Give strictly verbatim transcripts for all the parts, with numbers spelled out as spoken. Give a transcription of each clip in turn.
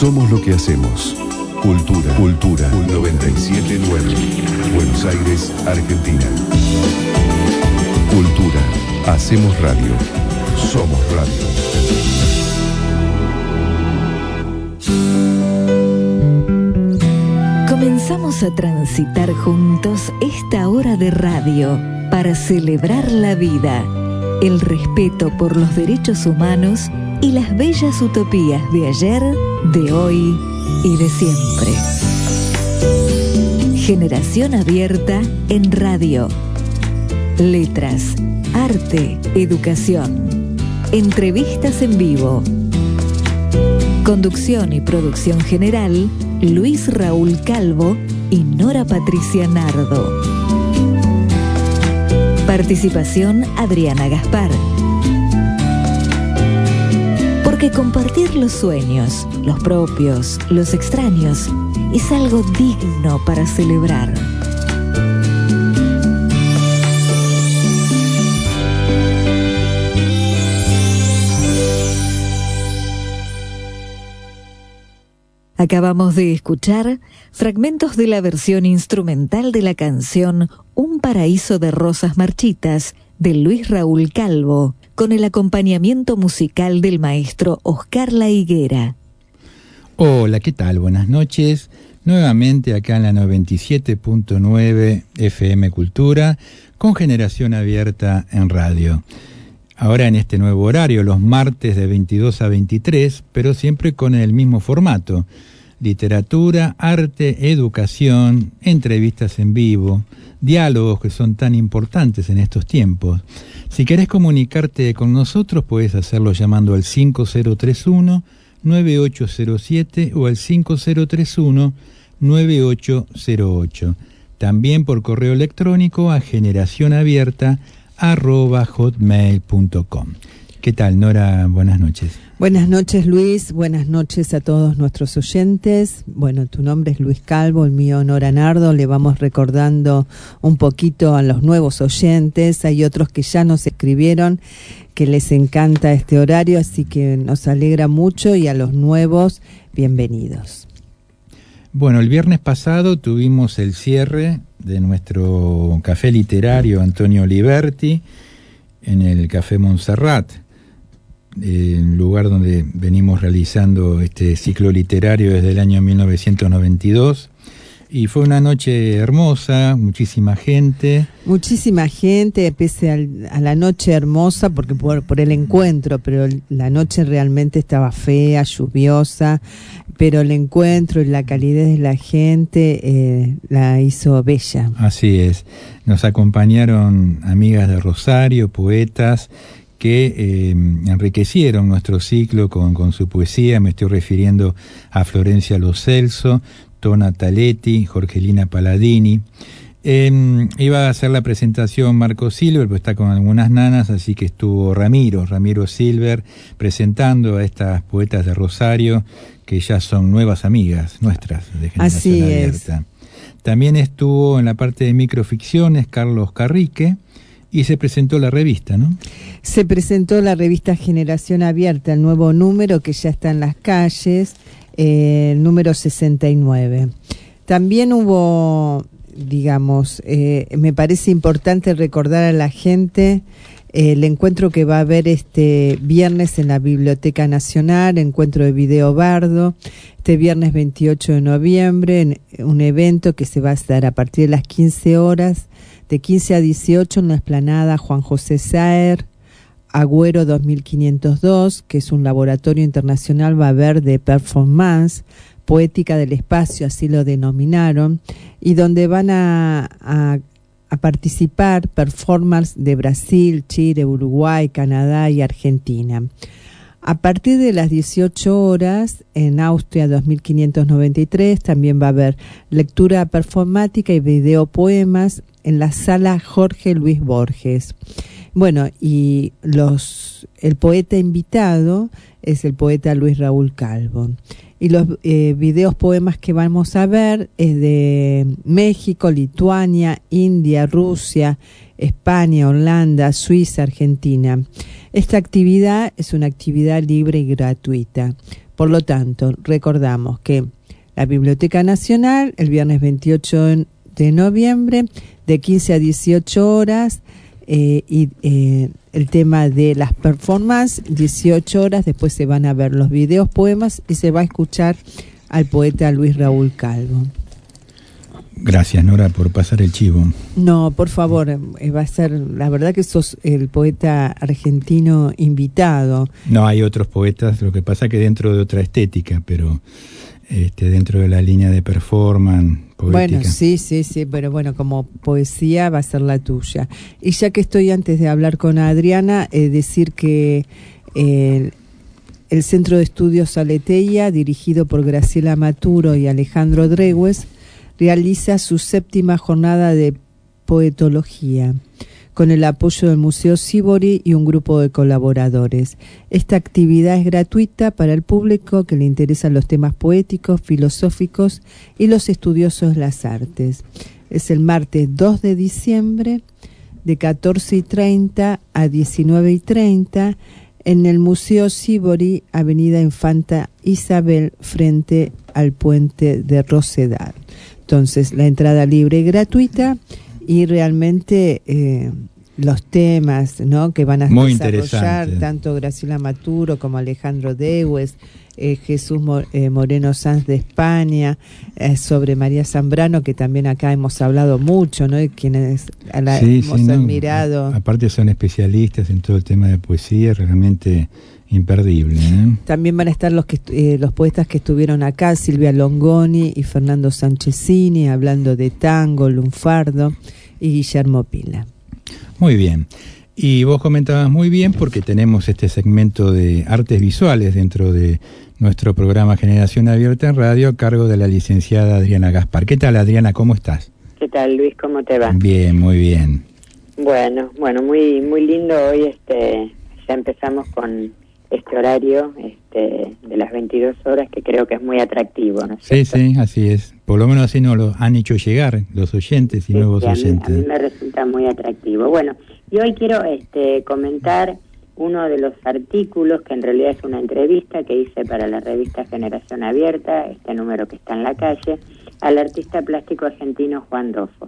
Somos lo que hacemos. Cultura. Cultura. noventa y siete punto nueve. Buenos Aires, Argentina. Cultura. Hacemos radio. Somos radio. Comenzamos a transitar juntos esta hora de radio para celebrar la vida, el respeto por los derechos humanos y las bellas utopías de ayer, de hoy y de siempre. Generación abierta en radio. Letras, arte, educación. Entrevistas en vivo. Conducción y producción general, Luis Raúl Calvo y Nora Patricia Nardo. Participación, Adriana Gaspar. Porque compartir los sueños, los propios, los extraños, es algo digno para celebrar. Acabamos de escuchar fragmentos de la versión instrumental de la canción Un paraíso de rosas marchitas de Luis Raúl Calvo, con el acompañamiento musical del maestro Oscar La Higuera. Hola, ¿qué tal? Buenas noches. Nuevamente acá en la noventa y siete punto nueve F M Cultura, con Generación Abierta en radio. Ahora en este nuevo horario, los martes de veintidós a veintitrés, pero siempre con el mismo formato. Literatura, arte, educación, entrevistas en vivo, diálogos que son tan importantes en estos tiempos. Si querés comunicarte con nosotros, puedes hacerlo llamando al cinco cero tres uno, nueve ocho cero siete o al cinco cero tres uno, nueve ocho cero ocho. También por correo electrónico a generacionabierta arroba hotmail punto com. ¿Qué tal, Nora? Buenas noches. Buenas noches, Luis. Buenas noches a todos nuestros oyentes. Bueno, tu nombre es Luis Calvo, el mío Nora Nardo. Le vamos recordando un poquito a los nuevos oyentes. Hay otros que ya nos escribieron que les encanta este horario, así que nos alegra mucho, y a los nuevos, bienvenidos. Bueno, el viernes pasado tuvimos el cierre de nuestro café literario Antonio Liberti en el Café Montserrat, el lugar donde venimos realizando este ciclo literario desde el año mil novecientos noventa y dos, y fue una noche hermosa, muchísima gente. Muchísima gente, pese al, a la noche hermosa, porque por, por el encuentro, pero la noche realmente estaba fea, lluviosa, pero el encuentro y la calidez de la gente eh, la hizo bella. Así es, nos acompañaron amigas de Rosario, poetas, que eh, enriquecieron nuestro ciclo con, con su poesía. Me estoy refiriendo a Florencia Lo Celso, Tona Taletti, Jorgelina Paladini. Eh, iba a hacer la presentación Marco Silver, pero está con algunas nanas, así que estuvo Ramiro, Ramiro Silver, presentando a estas poetas de Rosario, que ya son nuevas amigas nuestras de Generación Así Abierta. Es. También estuvo en la parte de microficciones Carlos Carrique, y se presentó la revista, ¿no? Se presentó la revista Generación Abierta, el nuevo número que ya está en las calles, eh, el número sesenta y nueve. También hubo, digamos, eh, me parece importante recordar a la gente eh, el encuentro que va a haber este viernes en la Biblioteca Nacional, encuentro de Video Bardo, este viernes veintiocho de noviembre, en un evento que se va a estar a partir de las quince horas, de quince a dieciocho en la explanada Juan José Saer, Agüero dos mil quinientos dos, que es un laboratorio internacional, va a haber de performance, poética del espacio, así lo denominaron, y donde van a, a, a participar performers de Brasil, Chile, Uruguay, Canadá y Argentina. A partir de las dieciocho horas, en Austria dos mil quinientos noventa y tres, también va a haber lectura performática y videopoemas en la sala Jorge Luis Borges. Bueno, y los el poeta invitado es el poeta Luis Raúl Calvo. Y los eh, videos poemas que vamos a ver es de México, Lituania, India, Rusia, España, Holanda, Suiza, Argentina. Esta actividad es una actividad libre y gratuita. Por lo tanto, recordamos que la Biblioteca Nacional, el viernes veintiocho de noviembre, de quince a dieciocho horas, eh, y eh, el tema de las performances, dieciocho horas, después se van a ver los videos, poemas, y se va a escuchar al poeta Luis Raúl Calvo. Gracias, Nora, por pasar el chivo. No, por favor, eh, va a ser, la verdad que sos el poeta argentino invitado. No, hay otros poetas, lo que pasa que dentro de otra estética, pero este, dentro de la línea de performance poética. Bueno, sí, sí, sí, pero bueno, como poesía va a ser la tuya. Y ya que estoy, antes de hablar con Adriana, eh, decir que eh, el Centro de Estudios Aleteia, dirigido por Graciela Maturo y Alejandro Dregues, realiza su séptima jornada de poetología, con el apoyo del Museo Sívori y un grupo de colaboradores. Esta actividad es gratuita para el público que le interesan los temas poéticos, filosóficos y los estudiosos de las artes. Es el martes dos de diciembre, de catorce y treinta a diecinueve y treinta, en el Museo Sívori, Avenida Infanta Isabel, frente al puente de Rosedal. Entonces, la entrada libre y gratuita, y realmente eh, los temas, ¿no?, que van a Muy desarrollar tanto Graciela Maturo como Alejandro Dregues, eh, Jesús Mo, eh, Moreno Sanz de España, eh, sobre María Zambrano, que también acá hemos hablado mucho, ¿no?, y quienes a la sí, hemos sí, no, admirado. Aparte son especialistas en todo el tema de poesía, realmente imperdible, ¿eh? También van a estar los que eh, los poetas que estuvieron acá, Silvia Longoni y Fernando Sanchezini, hablando de tango, lunfardo, y Guillermo Pila. Muy bien. Y vos comentabas muy bien, porque tenemos este segmento de artes visuales dentro de nuestro programa Generación Abierta en Radio, a cargo de la licenciada Adriana Gaspar. ¿Qué tal, Adriana? ¿Cómo estás? ¿Qué tal, Luis? ¿Cómo te va? Bien, muy bien. Bueno, bueno, muy muy lindo hoy. Este, ya empezamos con este horario este, de las veintidós horas, que creo que es muy atractivo, ¿no es Sí, cierto? sí, así es. Por lo menos así nos lo han hecho llegar los oyentes y Sí, nuevos sí, a mí, oyentes. a mí me resulta muy atractivo. Bueno, y hoy quiero este, comentar uno de los artículos, que en realidad es una entrevista que hice para la revista Generación Abierta, este número que está en la calle, al artista plástico argentino Juan Dofo.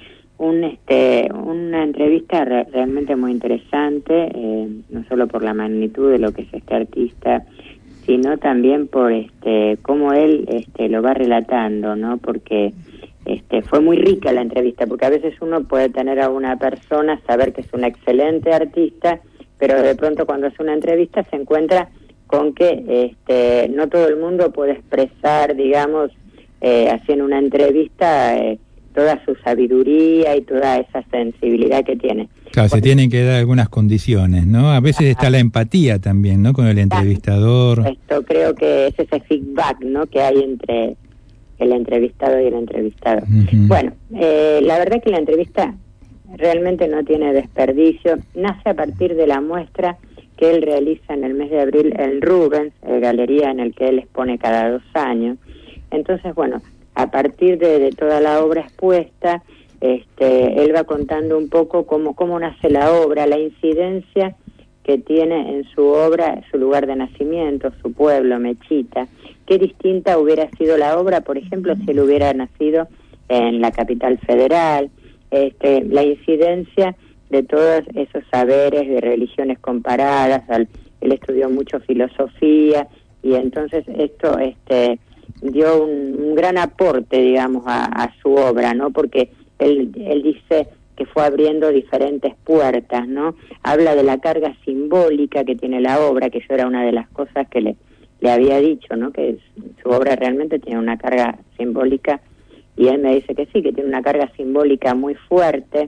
Un, este, una entrevista re, realmente muy interesante, eh, no solo por la magnitud de lo que es este artista, sino también por este cómo él este, lo va relatando, ¿no? Porque este, fue muy rica la entrevista, porque a veces uno puede tener a una persona, saber que es un excelente artista, pero de pronto cuando hace una entrevista se encuentra con que este, no todo el mundo puede expresar, digamos, eh, así en una entrevista, eh, toda su sabiduría y toda esa sensibilidad que tiene. Claro, Porque se tienen que dar algunas condiciones, ¿no? A veces está la empatía también, ¿no?, con el entrevistador. Esto creo que es ese feedback, ¿no?, que hay entre el entrevistado y el entrevistado. Uh-huh. Bueno, eh, la verdad que la entrevista realmente no tiene desperdicio. Nace a partir de la muestra que él realiza en el mes de abril en Rubens, eh, galería en el que él expone cada dos años. Entonces, bueno, a partir de, de toda la obra expuesta, este, él va contando un poco cómo, cómo nace la obra, la incidencia que tiene en su obra, su lugar de nacimiento, su pueblo, Mechita. Qué distinta hubiera sido la obra, por ejemplo, si él hubiera nacido en la capital federal. Este, la incidencia de todos esos saberes de religiones comparadas. Al, él estudió mucho filosofía, y entonces esto este, dio un, un gran aporte, digamos, a, a su obra, ¿no? Porque él, él dice que fue abriendo diferentes puertas, ¿no? Habla de la carga simbólica que tiene la obra, que yo era una de las cosas que le, le había dicho, ¿no? Que su obra realmente tiene una carga simbólica, y él me dice que sí, que tiene una carga simbólica muy fuerte.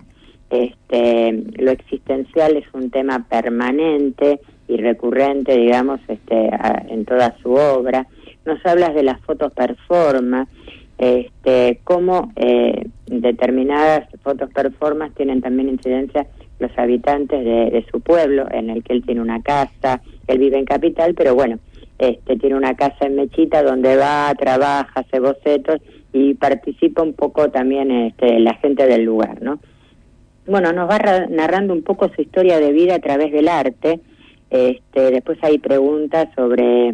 Este, lo existencial es un tema permanente y recurrente, digamos, este, a, en toda su obra. Nos hablas de las fotos performance, este, cómo eh, determinadas fotos performance tienen también incidencia los habitantes de, de su pueblo, en el que él tiene una casa. Él vive en Capital, pero bueno, este, tiene una casa en Mechita donde va, trabaja, hace bocetos y participa un poco también este, la gente del lugar, ¿no? Bueno, nos va narrando un poco su historia de vida a través del arte. Este, después hay preguntas sobre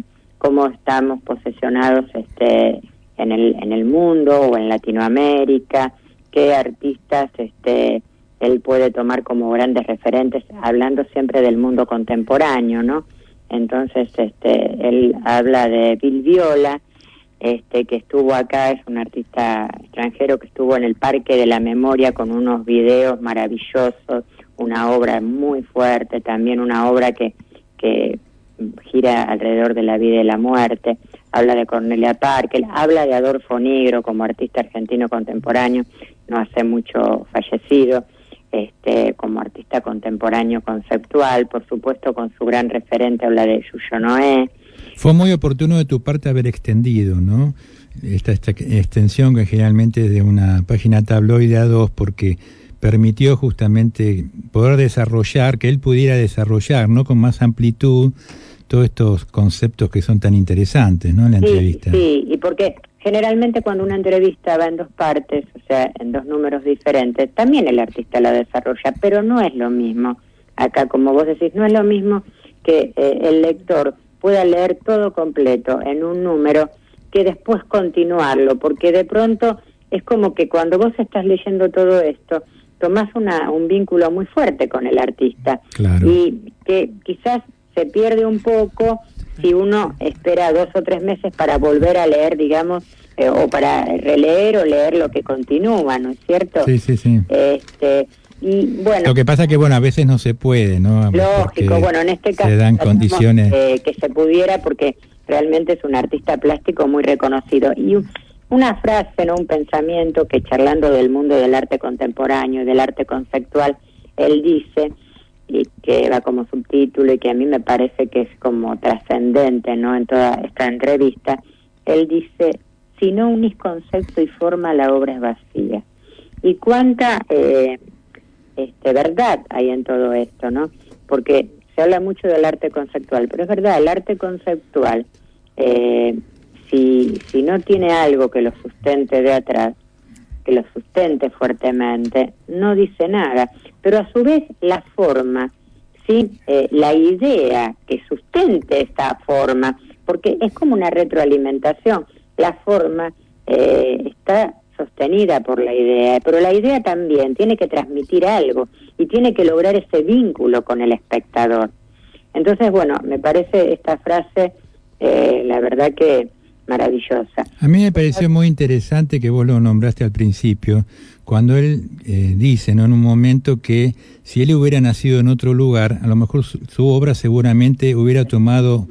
cómo estamos posicionados este en el en el mundo o en Latinoamérica, qué artistas este él puede tomar como grandes referentes, hablando siempre del mundo contemporáneo, ¿no? Entonces, este, él habla de Bill Viola, este, que estuvo acá, es un artista extranjero que estuvo en el Parque de la Memoria con unos videos maravillosos, una obra muy fuerte, también una obra que, que gira alrededor de la vida y la muerte. Habla de Cornelia Parker, habla de Adolfo Negro como artista argentino contemporáneo, no hace mucho fallecido. Este, como artista contemporáneo conceptual, por supuesto con su gran referente, habla de Yuyo Noé. Fue muy oportuno de tu parte haber extendido, ¿no? Esta, esta extensión que generalmente es de una página tabloide a dos, porque permitió justamente poder desarrollar, que él pudiera desarrollar, ¿no? Con más amplitud todos estos conceptos que son tan interesantes, ¿no? En la sí, entrevista. Sí, y porque generalmente cuando una entrevista va en dos partes, o sea, en dos números diferentes, también el artista la desarrolla, pero no es lo mismo. Acá, como vos decís, no es lo mismo que eh, el lector pueda leer todo completo en un número que después continuarlo, porque de pronto es como que cuando vos estás leyendo todo esto, tomás una, un vínculo muy fuerte con el artista. Claro. Y que quizás se pierde un poco si uno espera dos o tres meses para volver a leer, digamos, eh, o para releer o leer lo que continúa, ¿no es cierto? Sí, sí, sí. Este, y bueno, lo que pasa que, bueno, a veces no se puede, ¿no? Lógico, bueno, en este caso se dan condiciones eh, que se pudiera, porque realmente es un artista plástico muy reconocido. Y una frase, ¿no? Un pensamiento que, charlando del mundo del arte contemporáneo, del arte conceptual, él dice, y que va como subtítulo y que a mí me parece que es como trascendente, ¿no? En toda esta entrevista, él dice: si no unís concepto y forma, la obra es vacía. Y cuánta eh, este, verdad hay en todo esto, ¿no? Porque se habla mucho del arte conceptual, pero es verdad, el arte conceptual, eh, si, si no tiene algo que lo sustente de atrás, que lo sustente fuertemente, no dice nada. Pero a su vez la forma, ¿sí? Eh, la idea que sustente esta forma, porque es como una retroalimentación, la forma eh, está sostenida por la idea, pero la idea también tiene que transmitir algo y tiene que lograr ese vínculo con el espectador. Entonces, bueno, me parece esta frase, eh, la verdad que maravillosa. A mí me pareció muy interesante que vos lo nombraste al principio, cuando él eh, dice, ¿no? En un momento que si él hubiera nacido en otro lugar, a lo mejor su, su obra seguramente hubiera tomado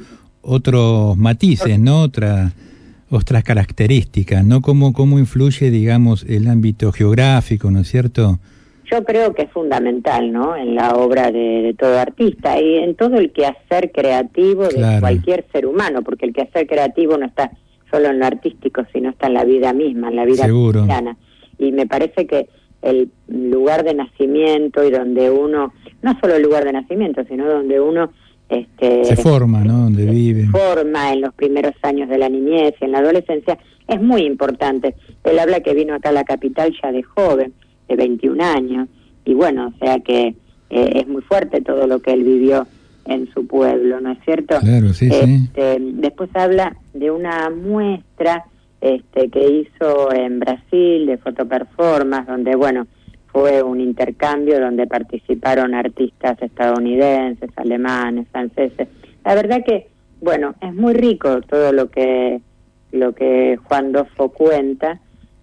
otros matices, ¿no? Otra, otras características, ¿no? ¿Cómo, cómo influye, digamos, el ámbito geográfico, ¿no es cierto? Yo creo que es fundamental, ¿no? En la obra de, de todo artista y en todo el quehacer creativo de claro. cualquier ser humano, porque el quehacer creativo no está solo en lo artístico, sino está en la vida misma, en la vida cotidiana. Y me parece que el lugar de nacimiento y donde uno, no solo el lugar de nacimiento, sino donde uno este, se forma, ¿no? Donde vive. Se forma en los primeros años de la niñez y en la adolescencia, es muy importante. Él habla que vino acá a la capital ya de joven, de veintiún años, y bueno, o sea que eh, es muy fuerte todo lo que él vivió en su pueblo, ¿no es cierto? Claro, sí, este, sí. Después habla de una muestra este, que hizo en Brasil de fotoperformance, donde, bueno, fue un intercambio donde participaron artistas estadounidenses, alemanes, franceses. La verdad que, bueno, es muy rico todo lo que lo que Juan Dofo cuenta,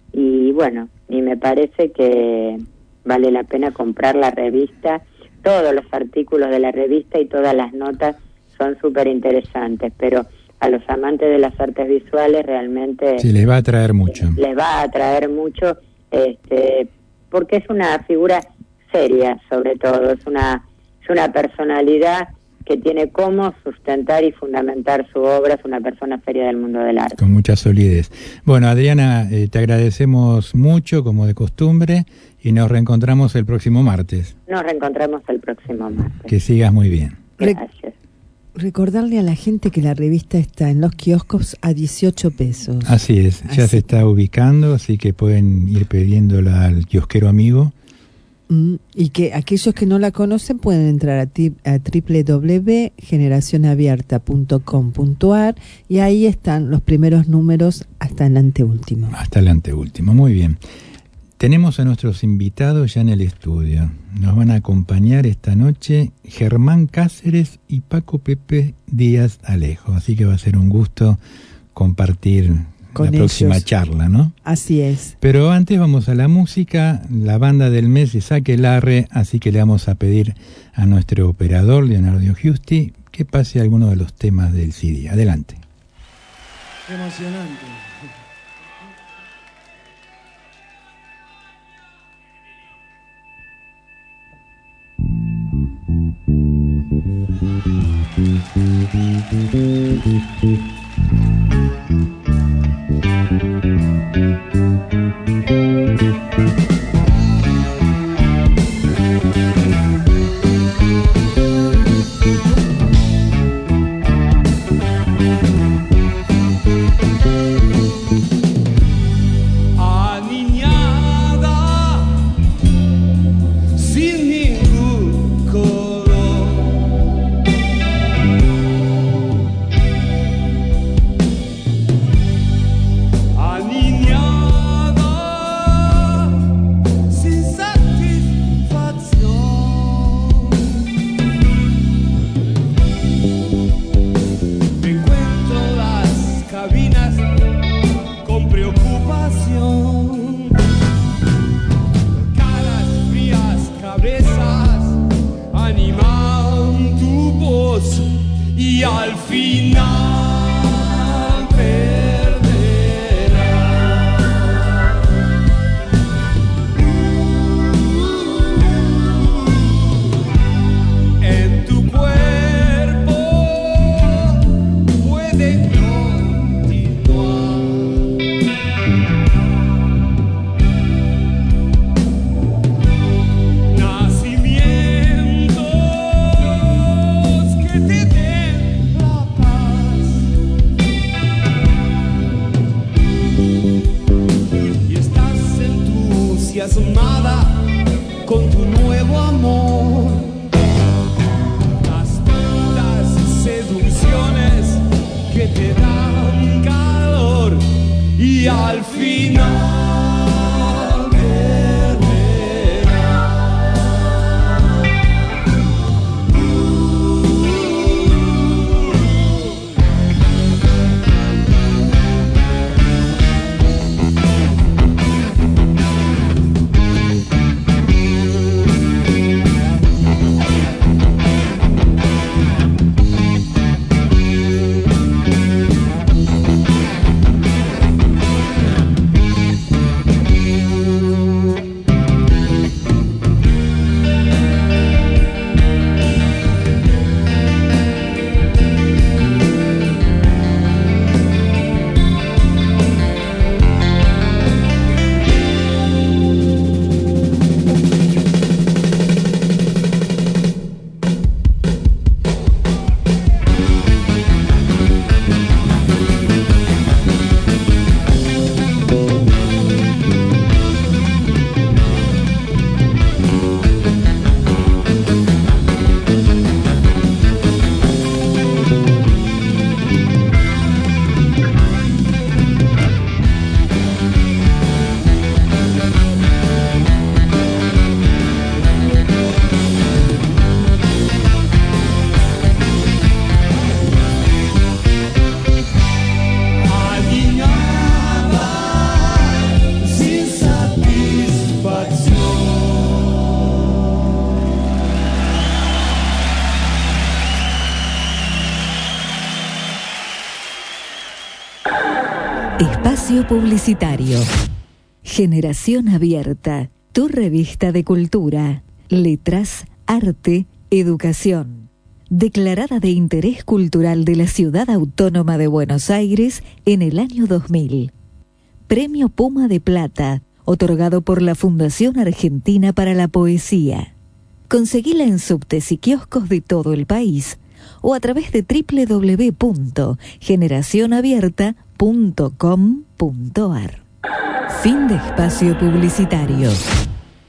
y bueno, y me parece que vale la pena comprar la revista. Todos los artículos de la revista y todas las notas son súper interesantes, pero a los amantes de las artes visuales realmente... Sí, les va a atraer mucho. Les va a atraer mucho, este, porque es una figura seria, sobre todo, es una, es una personalidad que tiene cómo sustentar y fundamentar su obra, es una persona seria del mundo del arte. Con mucha solidez. Bueno, Adriana, eh, te agradecemos mucho, como de costumbre, y nos reencontramos el próximo martes. Nos reencontramos el próximo martes. Que sigas muy bien. Gracias. Recordarle a la gente que la revista está en los kioscos a dieciocho pesos. Así es, ya así. Se está ubicando, así que pueden ir pidiéndola al kiosquero amigo Mm, y que aquellos que no la conocen pueden entrar a, ti, a doble u doble u doble u punto generación abierta punto com punto a r y ahí están los primeros números hasta el anteúltimo. Hasta el anteúltimo, muy bien. Tenemos a nuestros invitados ya en el estudio. Nos van a acompañar esta noche Germán Cáceres y Paco Pepe Díaz Alejo. Así que va a ser un gusto compartir con la ellos. Próxima charla, ¿no? Así es. Pero antes vamos a la música. La banda del mes es Aquelarre, así que le vamos a pedir a nuestro operador, Leonardo Giusti, que pase alguno de los temas del C D. Adelante. Emocionante. Espacio publicitario. Generación Abierta, tu revista de cultura, letras, arte, educación. Declarada de interés cultural de la Ciudad Autónoma de Buenos Aires en el año dos mil. Premio Puma de Plata, otorgado por la Fundación Argentina para la Poesía. Conseguila en subtes y kioscos de todo el país o a través de doble u doble u doble u punto generación abierta punto com punto a r. Fin de espacio publicitario.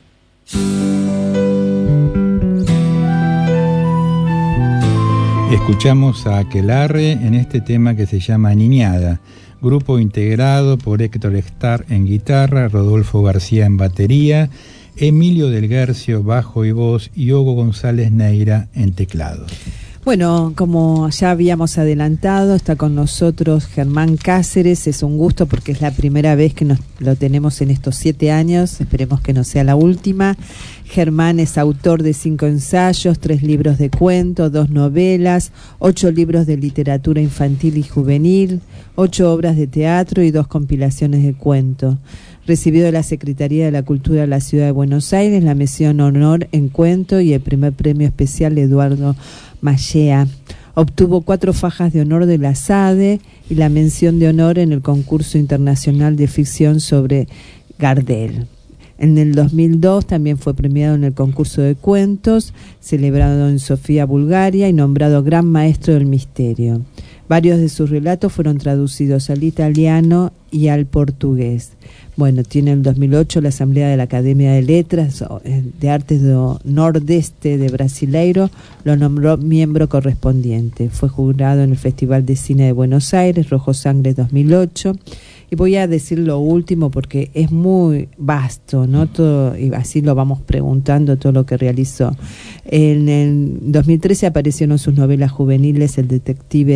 Escuchamos a Aquelarre en este tema que se llama Niñada, grupo integrado por Héctor Estar en guitarra, Rodolfo García en batería, Emilio del Guercio bajo y voz y Hugo González Neira en teclados. Bueno, como ya habíamos adelantado, está con nosotros Germán Cáceres. Es un gusto porque es la primera vez que nos lo tenemos en estos siete años. Esperemos que no sea la última. Germán es autor de cinco ensayos, tres libros de cuento, dos novelas, ocho libros de literatura infantil y juvenil, ocho obras de teatro y dos compilaciones de cuento. Recibido de la Secretaría de la Cultura de la Ciudad de Buenos Aires la mención honor en cuento y el primer premio especial de Eduardo Mallea. Obtuvo cuatro fajas de honor de la SADE y la mención de honor en el concurso internacional de ficción sobre Gardel. En el dos mil dos también fue premiado en el concurso de cuentos, celebrado en Sofía, Bulgaria, y nombrado Gran Maestro del Misterio. Varios de sus relatos fueron traducidos al italiano y al portugués. Bueno, tiene en el dos mil ocho la Asamblea de la Academia de Letras de Artes do Nordeste de Brasileiro lo nombró miembro correspondiente. Fue jurado en el Festival de Cine de Buenos Aires, Rojo Sangre dos mil ocho. Y voy a decir lo último porque es muy vasto, ¿no? Todo, y así lo vamos preguntando, todo lo que realizó. En el dos mil trece aparecieron sus novelas juveniles El Detective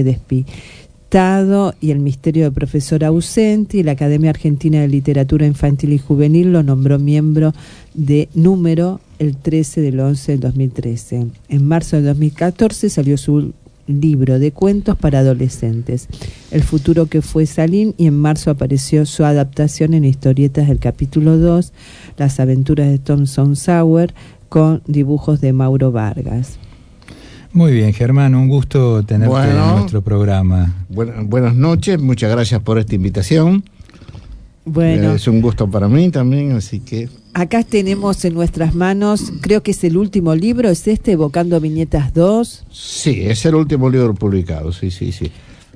Despistado y El Misterio del Profesor Ausente, y la Academia Argentina de Literatura Infantil y Juvenil lo nombró miembro de número el trece del once del dos mil trece. En marzo del dos mil catorce salió su libro de cuentos para adolescentes, El futuro que fue Salín, y en marzo apareció su adaptación en historietas del capítulo dos, Las aventuras de Thompson Sauer, con dibujos de Mauro Vargas. Muy bien, Germán, un gusto tenerte bueno, en nuestro programa. Buen, buenas noches, muchas gracias por esta invitación. Bueno, es un gusto para mí también, así que... Acá tenemos en nuestras manos, creo que es el último libro, ¿es este, Evocando Viñetas dos? Sí, es el último libro publicado, sí, sí, sí.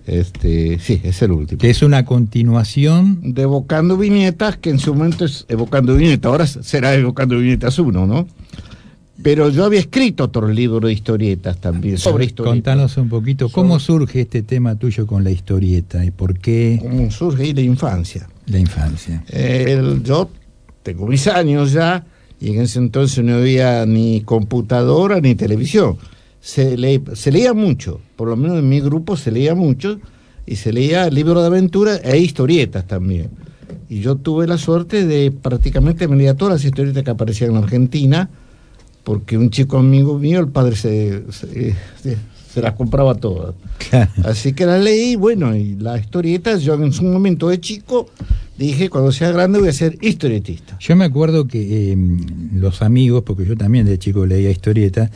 Este, sí, es el último. Que es una continuación de Evocando Viñetas, que en su momento es Evocando Viñetas, ahora será Evocando Viñetas uno, ¿no? Pero yo había escrito otro libro de historietas también, sobre historietas. Contanos un poquito, ¿cómo sobre... surge este tema tuyo con la historieta y por qué? ¿Cómo surge ahí la infancia? La infancia. Eh, el, yo tengo mis años ya, y en ese entonces no había ni computadora ni televisión. Se, le, se leía mucho, por lo menos en mi grupo se leía mucho, y se leía libros de aventura e historietas también. Y yo tuve la suerte de prácticamente me leía todas las historietas que aparecían en Argentina, porque un chico amigo mío, el padre se, se, se, se las compraba todas. Claro. Así que las leí, bueno, y las historietas, yo en su momento de chico dije, cuando sea grande voy a ser historietista. Yo me acuerdo que eh, los amigos, porque yo también de chico leía historietas,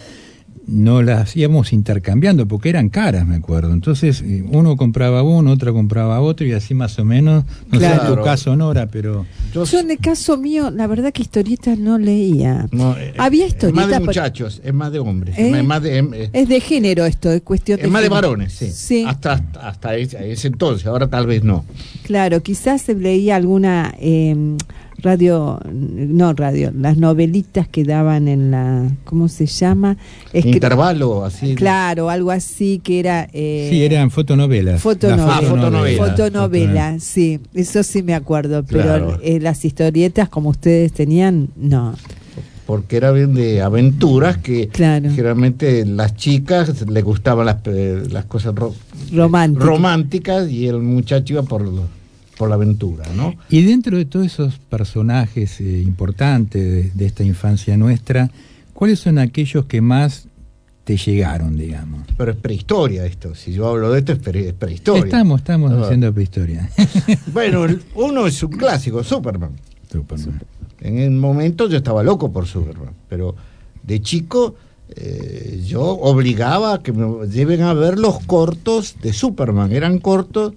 no las íbamos intercambiando porque eran caras, me acuerdo. Entonces uno compraba uno, otro compraba otro, y así más o menos, no claro. sé en tu caso, Nora, pero... Yo, yo en el caso mío, la verdad que historietas no leía. No, eh, Había historietas... Es más de muchachos, es más de hombres. ¿Eh? Es, más de, eh, es de género esto, es cuestión de Es más género. de varones, sí. sí. Hasta, hasta, hasta ese, ese entonces, ahora tal vez no. Claro, quizás se leía alguna... Eh, radio, no radio, las novelitas que daban en la, ¿cómo se llama? Es Intervalo, así. Claro, algo así que era... Eh, sí, eran fotonovelas. Fotonovela, ah, fotonovela. Fotonovela, sí, eso sí me acuerdo, pero claro. eh, las historietas como ustedes tenían, no. Porque eran de aventuras que claro. generalmente las chicas les gustaban las, eh, las cosas ro románticas. románticas y el muchacho iba por... Lo, por la aventura, ¿no? Y dentro de todos esos personajes eh, importantes de, de esta infancia nuestra, ¿cuáles son aquellos que más te llegaron, digamos? Pero es prehistoria esto, si yo hablo de esto es, pre es prehistoria. Estamos, estamos no. haciendo prehistoria. Bueno, uno es un clásico, Superman. Superman. En el momento yo estaba loco por Superman, pero de chico eh, yo obligaba a que me lleven a ver los cortos de Superman, eran cortos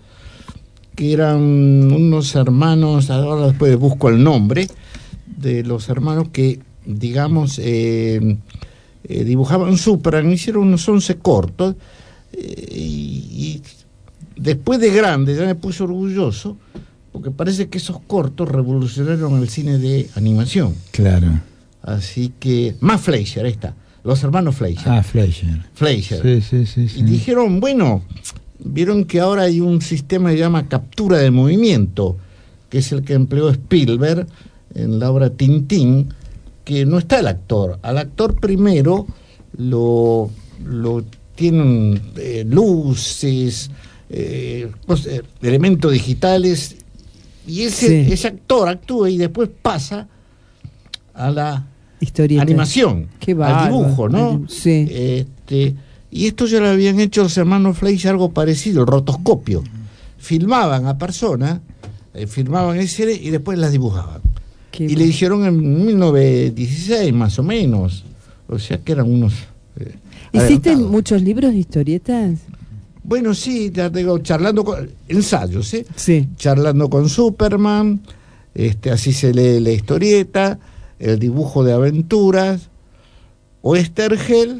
que eran unos hermanos, ahora después busco el nombre, de los hermanos que, digamos, eh, eh, dibujaban Superman, hicieron unos once cortos, eh, y, y después de grande ya me puse orgulloso, porque parece que esos cortos revolucionaron el cine de animación. Claro. Así que, más Fleischer, ahí está, los hermanos Fleischer. Ah, Fleischer. Fleischer. Sí, sí, sí, sí. Y dijeron, bueno, vieron que ahora hay un sistema que se llama captura de movimiento, que es el que empleó Spielberg en la obra Tintín, que no está el actor. Al actor primero lo, lo tienen eh, luces, eh, pues, eh, elementos digitales, y ese, Sí. ese actor actúa y después pasa a la Historieta. animación, Qué al bárbaro. dibujo, ¿no? Sí. Este, y esto ya lo habían hecho los hermanos Fleischer, algo parecido, el rotoscopio. Filmaban a personas, eh, filmaban escenas y después las dibujaban. Qué y bueno. le hicieron en mil novecientos dieciséis, más o menos. O sea que eran unos... Eh, ¿Hiciste adelantados. muchos libros de historietas? Bueno, sí, ya digo, charlando con... Ensayos, ¿eh? Sí. Charlando con Superman, este, así se lee la historieta, el dibujo de aventuras, Oestergel,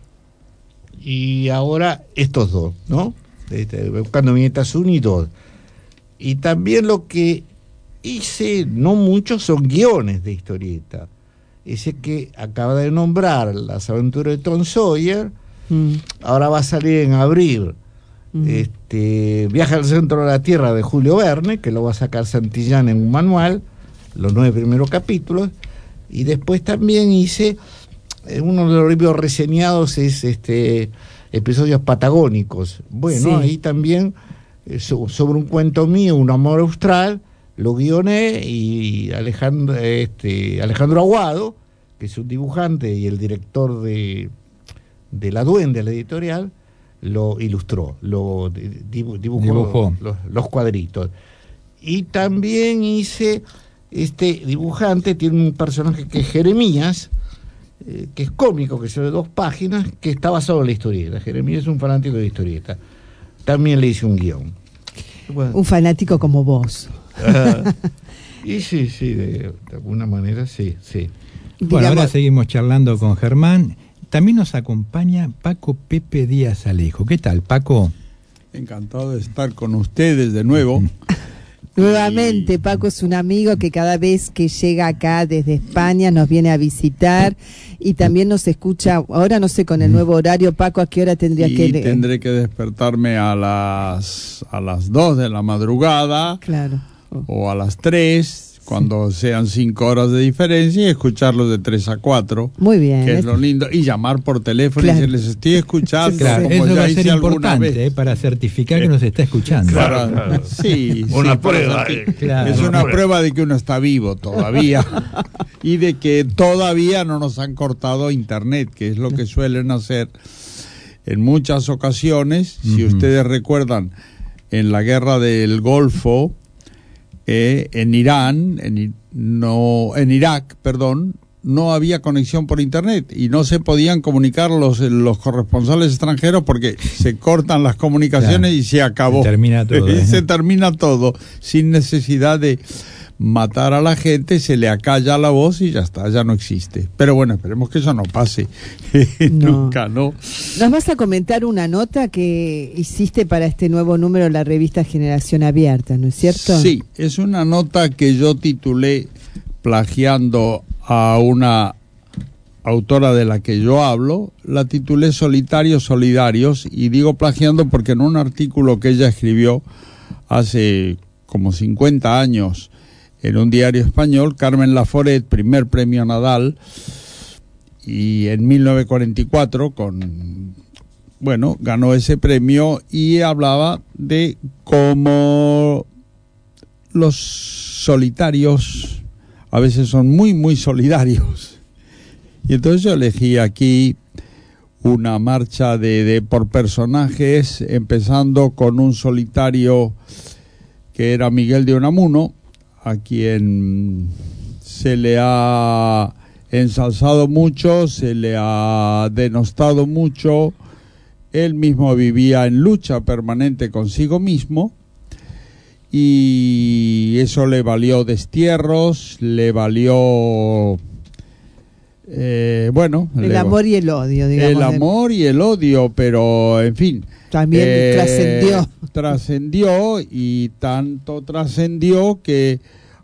y ahora estos dos, ¿no? Este, buscando viñetas uno y dos. Y también lo que hice, no muchos, son guiones de historieta. Ese que acaba de nombrar, Las aventuras de Tom Sawyer, Mm. ahora va a salir en abril. Mm. Este, Viaje al centro de la Tierra de Julio Verne, que lo va a sacar Santillán en un manual, los nueve primeros capítulos, y después también hice, eh, uno de los libros reseñados es este Episodios Patagónicos. Bueno, Sí. ahí también, eh, so- sobre un cuento mío, Un amor austral, lo guioné, y Alejandro, este, Alejandro Aguado, que es un dibujante y el director de, de La Duende, la editorial, lo ilustró, lo dibu- dibujó, Dibujó. Los, los cuadritos. Y también hice, este dibujante tiene un personaje que es Jeremías, eh, que es cómico, que es de dos páginas, que está basado en la historieta. Jeremías es un fanático de historieta. También le hice un guión. Bueno, Un fanático como vos. ah, y sí, sí, de, de alguna manera sí, sí. Bueno, Digamos- ahora seguimos charlando con Germán. También nos acompaña Paco Pepe Díaz Alejo. ¿Qué tal, Paco? Encantado de estar con ustedes de nuevo. Nuevamente, Paco es un amigo que cada vez que llega acá desde España nos viene a visitar y también nos escucha. Ahora no sé, con el nuevo horario, Paco, ¿a qué hora tendría Y que leer? tendré que despertarme a las a las dos de la madrugada Claro. o a las tres, cuando sean cinco horas de diferencia, y escucharlos de tres a cuatro, Muy bien. que es es- lo lindo, y llamar por teléfono Claro. y decirles, estoy escuchando, Claro, como eso ya va a hice ser alguna importante vez. eh, para certificar que nos está escuchando. Para- Claro, claro. Sí, Una sí, para prueba, certi- eh. Claro. Es Una una prueba. prueba de que uno está vivo todavía y de que todavía no nos han cortado internet, que es lo que suelen hacer en muchas ocasiones. Si Ujú. ustedes recuerdan, en la guerra del Golfo, eh, en Irán, en, I- no, en Irak, perdón, no había conexión por internet y no se podían comunicar los, los corresponsales extranjeros porque se cortan las comunicaciones Claro. y se acabó. Se termina todo, ¿eh? Se termina todo sin necesidad de matar a la gente, se le acalla la voz y ya está, ya no existe. Pero bueno, esperemos que eso no pase. No. Nunca, ¿no? Nos vas a comentar una nota que hiciste para este nuevo número de la revista Generación Abierta, ¿no es cierto? Sí, es una nota que yo titulé, plagiando a una autora de la que yo hablo, la titulé Solitarios Solidarios, y digo plagiando porque en un artículo que ella escribió hace como cincuenta años en un diario español, Carmen Laforet, primer premio Nadal, y en mil novecientos cuarenta y cuatro con bueno, ganó ese premio y hablaba de cómo los solitarios a veces son muy, muy solidarios. Y entonces yo elegí aquí una marcha de, de por personajes, empezando con un solitario que era Miguel de Unamuno, a quien se le ha ensalzado mucho, se le ha denostado mucho. Él mismo vivía en lucha permanente consigo mismo y eso le valió destierros, le valió, eh, bueno... El le, amor y el odio, digamos. el amor y el odio, pero en fin... También eh, trascendió. Trascendió y tanto trascendió que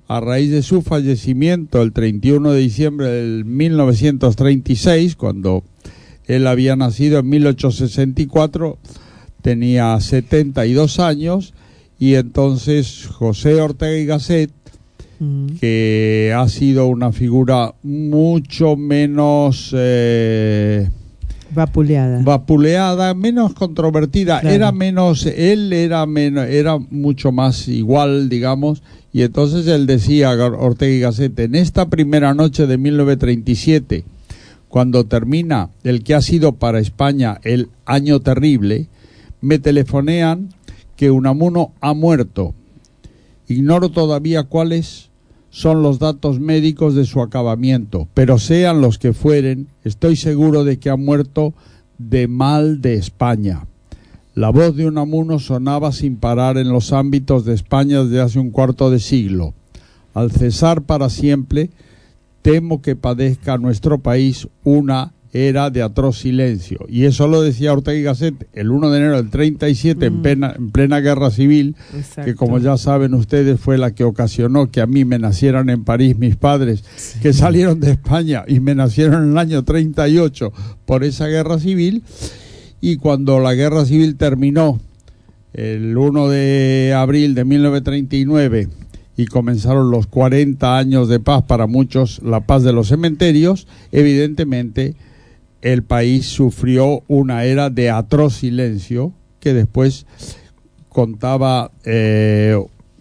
a raíz de su fallecimiento el treinta y uno de diciembre del mil novecientos treinta y seis, cuando él había nacido en mil ochocientos sesenta y cuatro, tenía setenta y dos años, y entonces José Ortega y Gasset, mm. que ha sido una figura mucho menos... Eh, vapuleada. Vapuleada, menos controvertida, claro. Era menos, él era menos, era mucho más igual, digamos, y entonces él decía, Ortega y Gasset, en esta primera noche de mil novecientos treinta y siete, cuando termina el que ha sido para España el año terrible, me telefonean que Unamuno ha muerto. Ignoro todavía cuáles son los datos médicos de su acabamiento, pero sean los que fueren, estoy seguro de que ha muerto de mal de España. La voz de Unamuno sonaba sin parar en los ámbitos de España desde hace un cuarto de siglo. Al cesar para siempre, temo que padezca nuestro país una era de atroz silencio. Y eso lo decía Ortega y Gasset el uno de enero del treinta y siete, mm. en, plena, en plena guerra civil. Exacto. Que como ya saben ustedes fue la que ocasionó que a mí me nacieran en París mis padres, sí. que salieron de España y me nacieron en el año treinta y ocho por esa guerra civil. Y cuando la guerra civil terminó el uno de abril de mil novecientos treinta y nueve y comenzaron los cuarenta años de paz, para muchos la paz de los cementerios, evidentemente el país sufrió una era de atroz silencio que después contaba eh,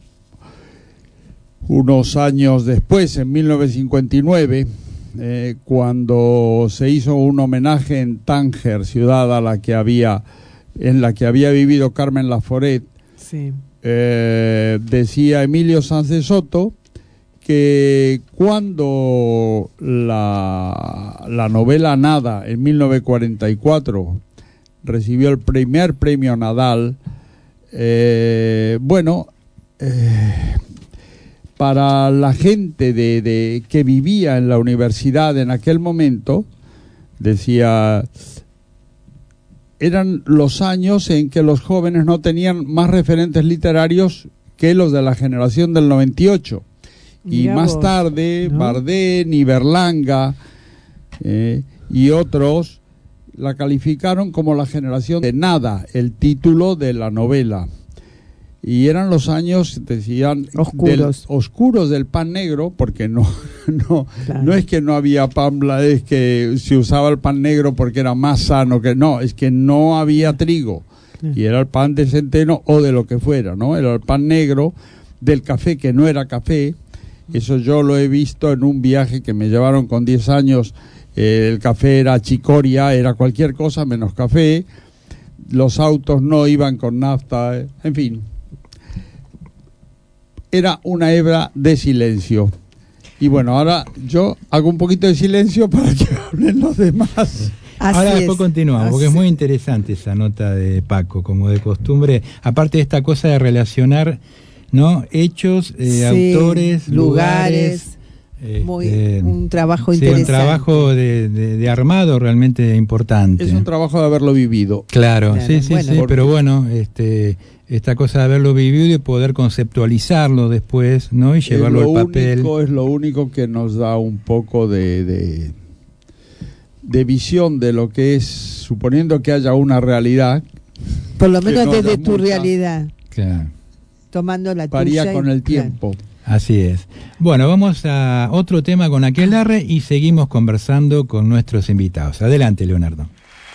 unos años después, en mil novecientos cincuenta y nueve, eh, cuando se hizo un homenaje en Tánger, ciudad a la que había, en la que había vivido Carmen Laforet. Sí. Eh, decía Emilio Sánchez Soto que cuando la, la novela Nada en mil novecientos cuarenta y cuatro recibió el primer premio Nadal, eh, bueno, eh, para la gente de, de que vivía en la universidad en aquel momento, decía, eran los años en que los jóvenes no tenían más referentes literarios que los de la generación del noventa y ocho. Y Mirá más vos, tarde, ¿no? Bardén y Berlanga eh, y otros la calificaron como la generación de Nada, el título de la novela. Y eran los años, decían, oscuros del, oscuros del pan negro, porque no no, claro. no es que no había pan blanco, es que se usaba el pan negro porque era más sano, que no, es que no había trigo, claro. Y era el pan de centeno o de lo que fuera, ¿no? Era el pan negro, del café que no era café. Eso yo lo he visto en un viaje que me llevaron con diez años, eh, el café era chicoria, era cualquier cosa menos café, los autos no iban con nafta, eh, en fin. Era una hebra de silencio. Y bueno, ahora yo hago un poquito de silencio para que hablen los demás. Así ahora después continuamos, porque es muy interesante esa nota de Paco, como de costumbre, aparte de esta cosa de relacionar, ¿no? Hechos, eh, sí, autores, lugares. lugares muy, eh, un trabajo sí, interesante. Un trabajo de, de, de armado realmente importante. Es un trabajo de haberlo vivido. Claro, claro sí, sí, bueno, sí, porque... pero bueno, este, esta cosa de haberlo vivido y poder conceptualizarlo después, ¿no? Y llevarlo al papel. Único, es lo único que nos da un poco de, de, de visión de lo que es, suponiendo que haya una realidad. Por lo menos desde tu mucha, realidad. Claro. Tomando la varía tuya con y, el tiempo. Claro. Así es. Bueno, vamos a otro tema con Aquelarre y seguimos conversando con nuestros invitados. Adelante, Leonardo.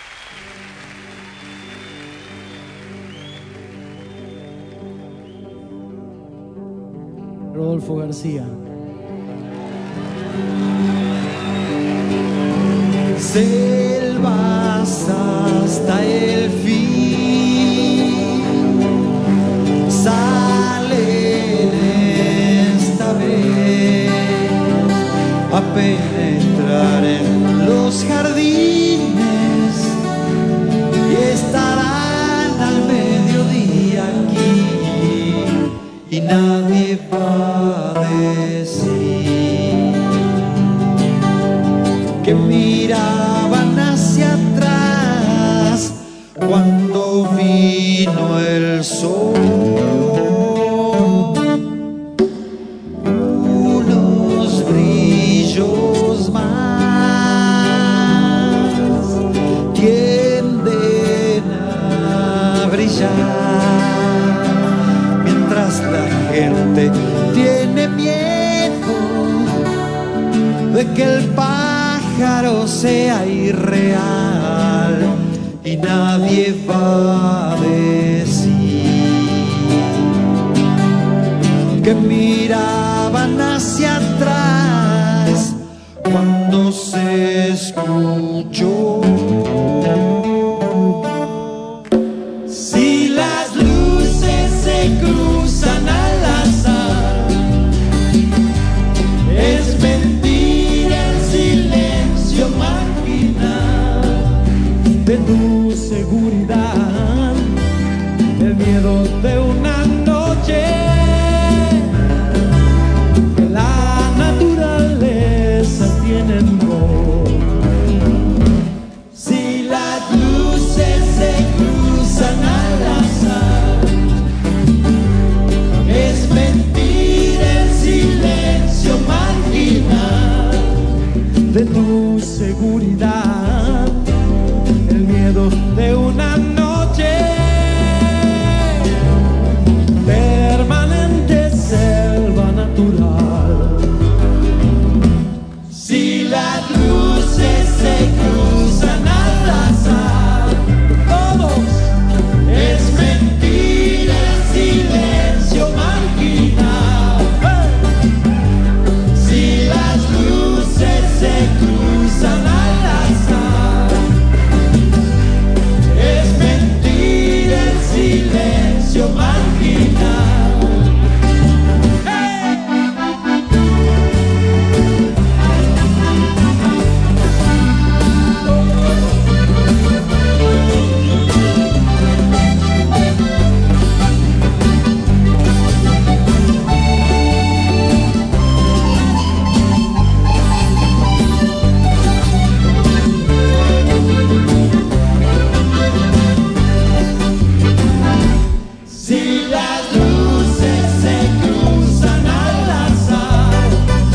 Rodolfo García. Selvas hasta el fin, salen esta vez a penetrar en los jardines y estarán al mediodía aquí y nadie va a decir que miraban hacia atrás cuando vino el sol. de que el pájaro sea irreal y nadie va a decir que miraban hacia atrás cuando se escuchó. Si las luces se cruzan al azar, es mentira el silencio marginal de tu seguridad, el miedo de una noche que la naturaleza tiene en voz. Si las luces se cruzan al azar, es mentira el silencio marginal de tu seguridad, el miedo de una noche permanente, selva natural. Si las luces se cruzan al azar, todos, es mentira el silencio marginal. ¡Hey! Si las luces se cruzan al azar, es mentira el silencio marginal. Si las luces se cruzan al azar,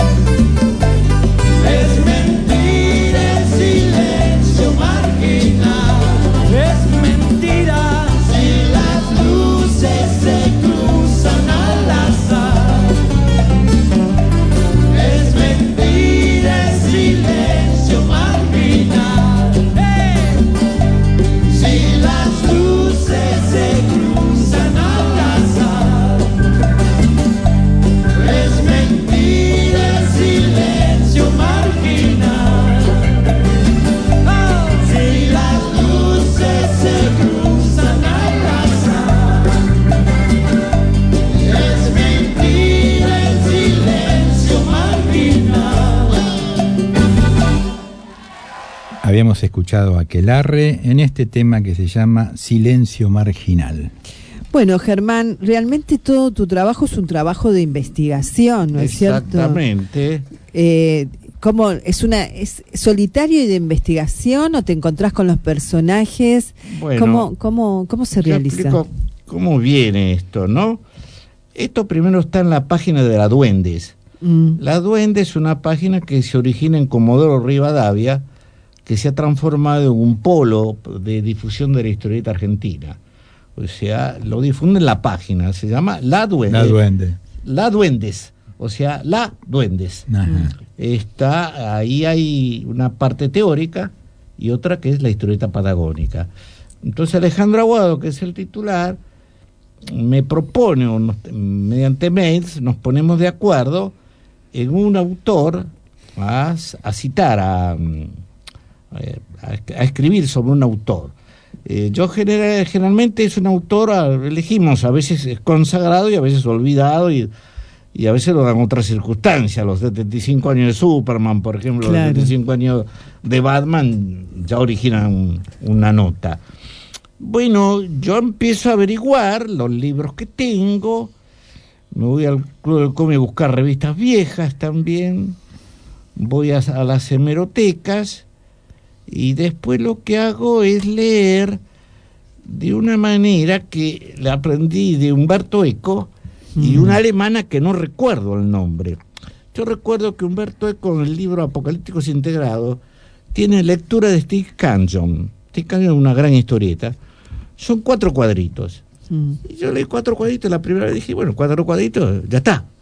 es mentira el silencio marginal. Es mentira. Si las luces se cruzan al azar, es mentira el silencio marginal. ¡Hey! Si las luces se cruzan al azar, es mentira el silencio marginal. Oh. Si las luces se cruzan al azar, es mentira el silencio marginal. Habíamos escuchado a Aquelarre en este tema que se llama Silencio Marginal. Bueno, Germán, realmente todo tu trabajo es un trabajo de investigación, ¿no es cierto? Exactamente. Eh, ¿cómo es una es solitario y de investigación o te encontrás con los personajes? Bueno, ¿Cómo cómo cómo se Yo realiza? explico cómo viene esto, ¿no? Esto primero está en la página de la Duendes. Mm. La Duendes es una página que se origina en Comodoro Rivadavia, que se ha transformado en un polo de difusión de la historieta argentina. O sea, lo difunde en la página, se llama La Duende. La Duende. La Duendes, o sea, La Duendes. Ajá. Está, ahí hay una parte teórica y otra que es la historieta patagónica. Entonces Alejandro Aguado, que es el titular, me propone, o nos, mediante mails, nos ponemos de acuerdo en un autor a, a citar, a, a, a escribir sobre un autor. Eh, yo general, generalmente es un autor, a, elegimos, a veces es consagrado y a veces olvidado, y, y a veces lo dan otras circunstancias. Los setenta y cinco años de Superman, por ejemplo, claro. Los setenta y cinco años de Batman ya originan un, una nota. Bueno, yo empiezo a averiguar los libros que tengo, me voy al Club del Cómic a buscar revistas viejas también, voy a, a las hemerotecas, y después lo que hago es leer de una manera que la aprendí de Humberto Eco y una alemana que no recuerdo el nombre. Yo recuerdo que Humberto Eco, en el libro Apocalípticos Integrados, tiene lectura de Steve Canyon. Steve Canyon es una gran historieta. Son cuatro cuadritos. Mm. Y yo leí cuatro cuadritos, la primera vez dije, bueno, cuatro cuadritos, ya está.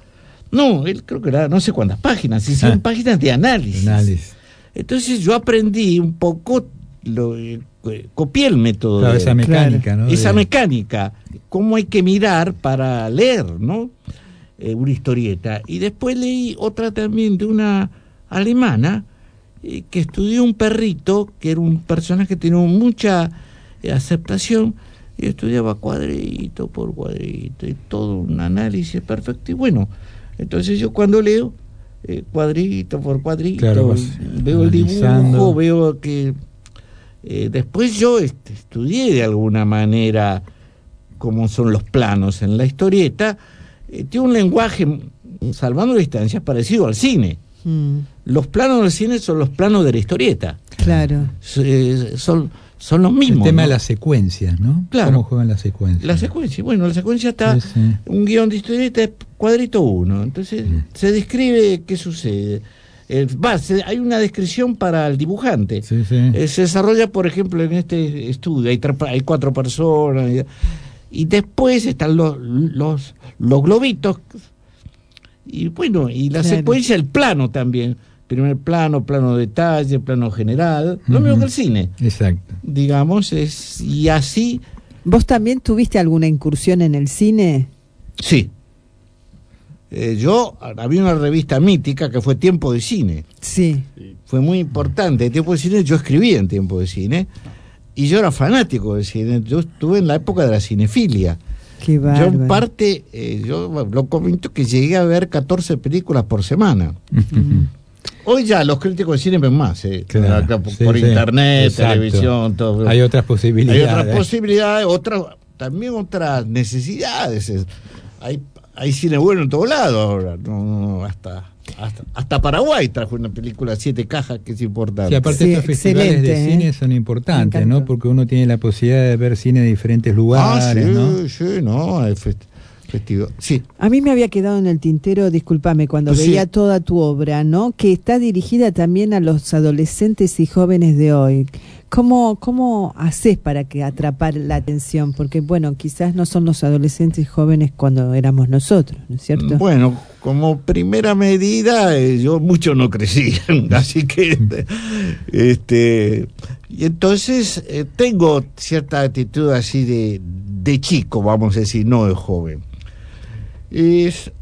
No, él creo que era no sé cuántas páginas, hicieron Ah. páginas de análisis. Análisis. Entonces yo aprendí un poco, lo, eh, copié el método. Claro, de esa él. mecánica, ¿no? Esa De- mecánica, cómo hay que mirar para leer, ¿no? Eh, una historieta. Y después leí otra también de una alemana eh, que estudió un perrito, que era un personaje que tenía mucha eh, aceptación, y estudiaba cuadrito por cuadrito, y todo un análisis perfecto. Y bueno, entonces yo cuando leo, eh, cuadrito por cuadrito, Claro, vas veo el dibujo, analizando. veo que... Eh, después yo este, estudié de alguna manera cómo son los planos en la historieta. Eh, tiene un lenguaje, salvando distancias, parecido al cine. Mm, Los planos del cine son los planos de la historieta. claro. Eh, son, son los El mismos. tema ¿no? de las secuencias, ¿no? Claro. ¿Cómo juegan las secuencias? La secuencia, bueno, la secuencia está, Sí, sí. un guión de historieta es cuadrito uno, entonces Mm. se describe qué sucede. Eh, va, se- hay una descripción para el dibujante. Sí, sí. Eh, se desarrolla, por ejemplo, en este estudio, hay, tra- hay cuatro personas, y, y después están los, los, los globitos, y bueno, y la Claro. secuencia, el plano también. Primer plano, plano detalle, plano general, lo Ujú. mismo que el cine, Exacto. digamos, es, y así, ¿Vos también tuviste alguna incursión en el cine? sí. Eh, yo, había una revista mítica que fue Tiempo de Cine, Sí. fue muy importante. Tiempo de Cine, yo escribía en Tiempo de Cine, y yo era fanático del cine, yo estuve en la época de la cinefilia. Qué Yo bárbaro. en parte, eh, yo lo comento que llegué a ver catorce películas por semana. Hoy ya los críticos de cine ven más, eh, Claro, acá por, sí, por sí, internet, exacto. televisión, todo. Hay otras posibilidades. Hay otras posibilidades, otras, también otras necesidades. Es- Hay, hay cine bueno en todo lado ahora, no, no, hasta, hasta, hasta Paraguay trajo una película Siete Cajas que es importante. Sí, aparte Sí, estos festivales de excelente, ¿eh? cine son importantes, Me ¿no? encantó. Porque uno tiene la posibilidad de ver cine de diferentes ah, lugares, sí, ¿no? sí, no, hay fest- festivo. Sí, A mí me había quedado en el tintero, discúlpame, cuando Pues sí. veía toda tu obra, ¿no? Que está dirigida también a los adolescentes y jóvenes de hoy. ¿Cómo, cómo haces para que atrapar la atención? Porque, bueno, quizás no son los adolescentes y jóvenes cuando éramos nosotros, ¿no es cierto? bueno, como primera medida, eh, yo mucho no crecí, así que, este, y entonces eh, tengo cierta actitud así de, de chico, vamos a decir, no de joven. Es,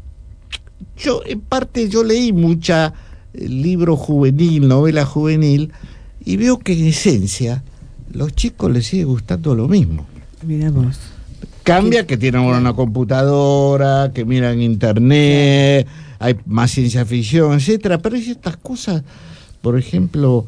yo, en parte, yo leí mucha eh, libro juvenil, novela juvenil, y veo que en esencia, los chicos les sigue gustando lo mismo. Mira vos. Cambia que tienen ahora una computadora, que miran internet, hay más ciencia ficción, etcétera, pero hay ciertas cosas, por ejemplo,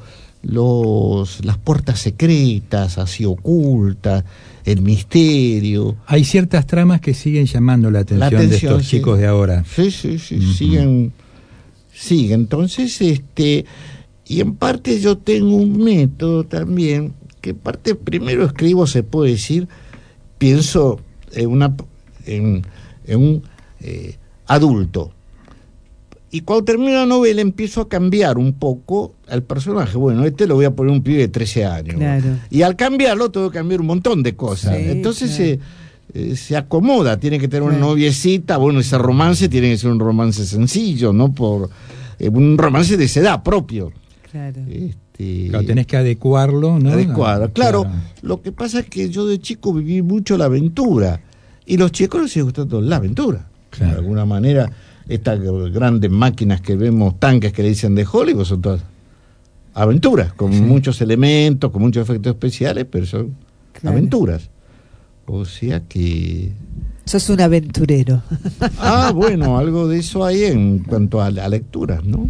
los las puertas secretas, así ocultas, el misterio. Hay ciertas tramas que siguen llamando la atención, La atención, de estos sí. chicos de ahora. Sí, sí, sí, Ujú. siguen, siguen. Entonces, este, y en parte yo tengo un método también, que en parte primero escribo, se puede decir, pienso en una en, en un eh, adulto. Y cuando termino la novela empiezo a cambiar un poco al personaje. Bueno, este lo voy a poner un pibe de trece años. Claro. Y al cambiarlo tengo que cambiar un montón de cosas. Sí, Entonces claro. se, eh, se acomoda, tiene que tener una Claro. noviecita. Bueno, ese romance tiene que ser un romance sencillo, ¿no? Por eh, un romance de esa edad propio. Claro. Este, Claro, tenés que adecuarlo, ¿no? adecuado. Claro, lo que pasa es que yo de chico viví mucho la aventura. Y los chicos les sigue gustando la aventura. Claro. De alguna manera, estas grandes máquinas que vemos, tanques que le dicen de Hollywood, son todas aventuras, con Sí. muchos elementos, con muchos efectos especiales, pero son Claro. aventuras. O sea que... Sos un aventurero. Ah, bueno, algo de eso hay en cuanto a, a lecturas, ¿no?